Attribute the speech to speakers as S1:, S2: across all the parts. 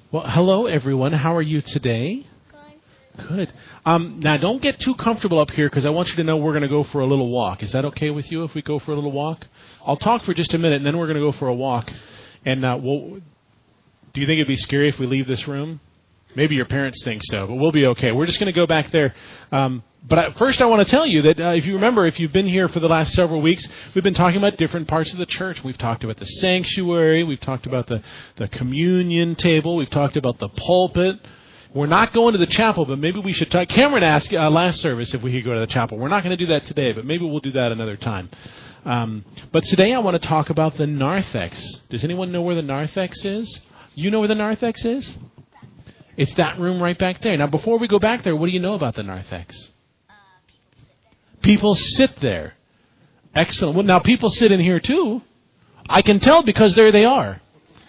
S1: Well, hello, everyone. How are you today? Good. Now, don't get too comfortable up here because I want you to know we're going to go for a little walk. Is that okay with you if we go for a little walk? I'll talk for just a minute, and then we're going to go for a walk. And do you think it'd be scary if we leave this room? Maybe your parents think so, but we'll be okay. We're just going to go back there. First, I want to tell you that if you remember, if you've been here for the last several weeks, we've been talking about different parts of the church. We've talked about the sanctuary. We've talked about the communion table. We've talked about the pulpit. We're not going to the chapel, but maybe we should talk. Cameron asked last service if we could go to the chapel. We're not going to do that today, but maybe we'll do that another time. But today I want to talk about the narthex. Does anyone know where the narthex is? You know where the narthex is? It's that room right back there. Now, before we go back there, what do you know about the narthex? People sit there. Excellent. Well, now, people sit in here, too. I can tell because there they are.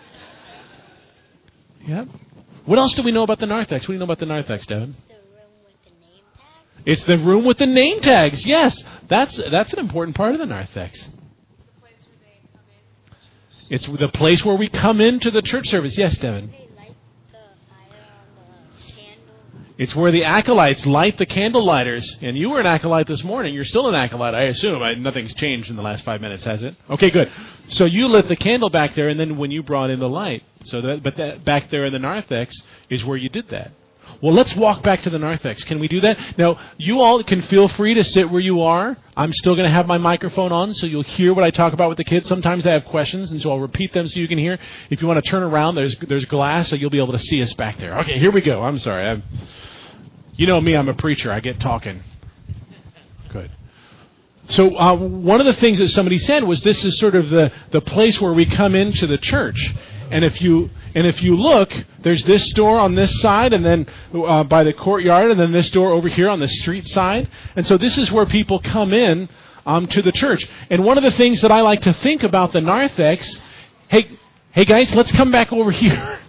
S1: Yep. What else do we know about the narthex? What do you know about the narthex, Devin?
S2: The room with the name tags.
S1: It's the room with the name tags. Yes, that's an important part of the narthex. It's the place where we come into the church service. Yes, Devin.
S2: They light the fire on the candle.
S1: It's where the acolytes light the candle lighters. And you were an acolyte this morning. You're still an acolyte, I assume. Nothing's changed in the last 5 minutes, has it? Okay, good. So you lit the candle back there, and then when you brought in the light. But back there in the narthex is where you did that. Well, let's walk back to the narthex. Can we do that? Now, you all can feel free to sit where you are. I'm still going to have my microphone on, so you'll hear what I talk about with the kids. Sometimes they have questions, and so I'll repeat them so you can hear. If you want to turn around, there's glass, so you'll be able to see us back there. Okay, here we go. I'm sorry. You know me, I'm a preacher. I get talking. Good. So one of the things that somebody said was this is sort of the place where we come into the church. And if you look, there's this door on this side, and then by the courtyard, and then this door over here on the street side. And so this is where people come in to the church. And one of the things that I like to think about the narthex, hey guys, let's come back over here.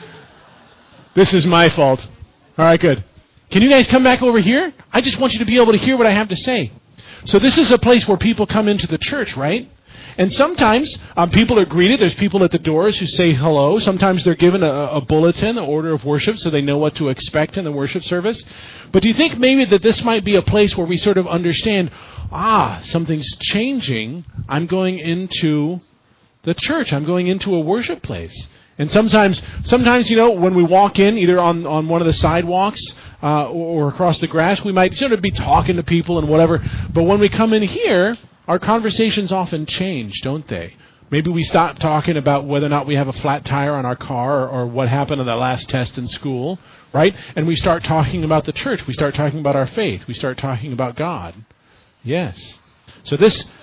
S1: This is my fault. All right, good. Can you guys come back over here? I just want you to be able to hear what I have to say. So this is a place where people come into the church, right? And sometimes people are greeted. There's people at the doors who say hello. Sometimes they're given a bulletin, an order of worship, so they know what to expect in the worship service. But do you think maybe that this might be a place where we sort of understand, something's changing. I'm going into the church. I'm going into a worship place. And sometimes, when we walk in, either on one of the sidewalks or across the grass, we might sort of be talking to people and whatever. But when we come in here, our conversations often change, don't they? Maybe we stop talking about whether or not we have a flat tire on our car or what happened on the last test in school, right? And we start talking about the church. We start talking about our faith. We start talking about God. Yes. So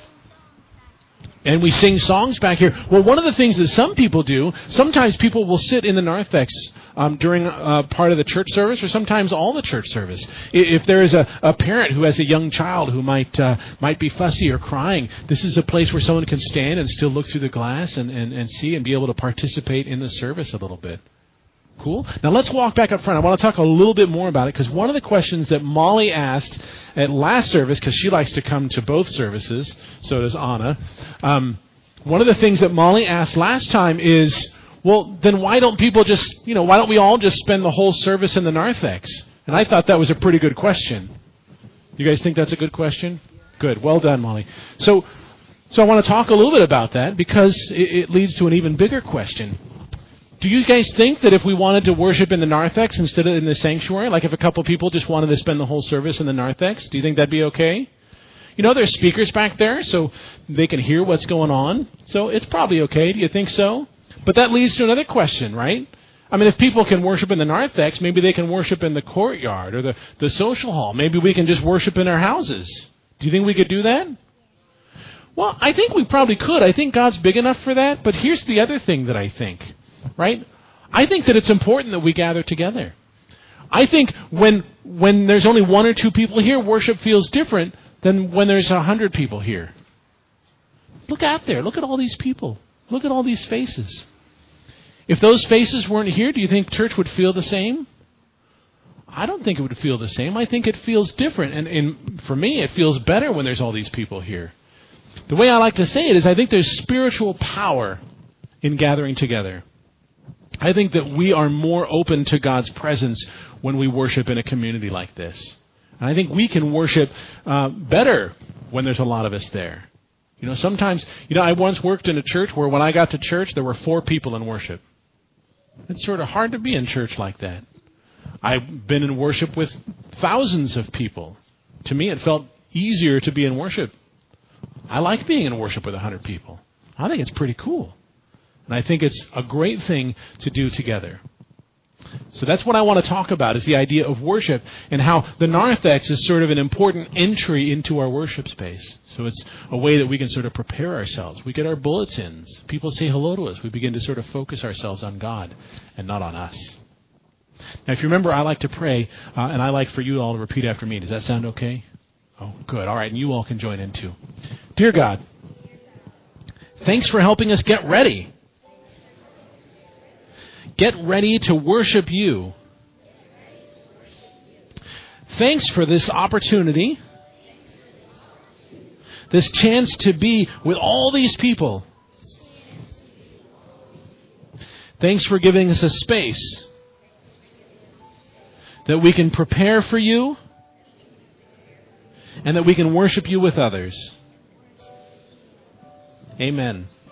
S1: and we sing songs back here. Well, one of the things that some people do, sometimes people will sit in the narthex during part of the church service, or sometimes all the church service. If there is a parent who has a young child who might be fussy or crying, this is a place where someone can stand and still look through the glass and see and be able to participate in the service a little bit. Cool. Now let's walk back up front. I want to talk a little bit more about it because one of the questions that Molly asked at last service, because she likes to come to both services, so does Anna. One of the things that Molly asked last time is, well, then why don't people why don't we all just spend the whole service in the narthex? And I thought that was a pretty good question. You guys think that's a good question? Good. Well done, Molly. So I want to talk a little bit about that because it leads to an even bigger question. Do you guys think that if we wanted to worship in the narthex instead of in the sanctuary, like if a couple people just wanted to spend the whole service in the narthex, do you think that'd be okay? There's speakers back there, so they can hear what's going on. So it's probably okay. Do you think so? But that leads to another question, right? I mean, if people can worship in the narthex, maybe they can worship in the courtyard or the social hall. Maybe we can just worship in our houses. Do you think we could do that? Well, I think we probably could. I think God's big enough for that. But here's the other thing that I think. Right? I think that it's important that we gather together. I think when there's only one or two people here, worship feels different than when there's 100 people here. Look out there. Look at all these people. Look at all these faces. If those faces weren't here, do you think church would feel the same? I don't think it would feel the same. I think it feels different. And for me, it feels better when there's all these people here. The way I like to say it is I think there's spiritual power in gathering together. I think that we are more open to God's presence when we worship in a community like this. And I think we can worship better when there's a lot of us there. Sometimes, I once worked in a church where when I got to church, there were 4 people in worship. It's sort of hard to be in church like that. I've been in worship with thousands of people. To me, it felt easier to be in worship. I like being in worship with 100 people. I think it's pretty cool. And I think it's a great thing to do together. So that's what I want to talk about, is the idea of worship and how the narthex is sort of an important entry into our worship space. So it's a way that we can sort of prepare ourselves. We get our bulletins. People say hello to us. We begin to sort of focus ourselves on God and not on us. Now, if you remember, I like to pray, and I like for you all to repeat after me. Does that sound okay? Oh, good. All right, and you all can join in too. Dear God, thanks for helping us get ready. Get ready to worship you. Thanks for this opportunity, this chance to be with all these people. Thanks for giving us a space that we can prepare for you and that we can worship you with others. Amen.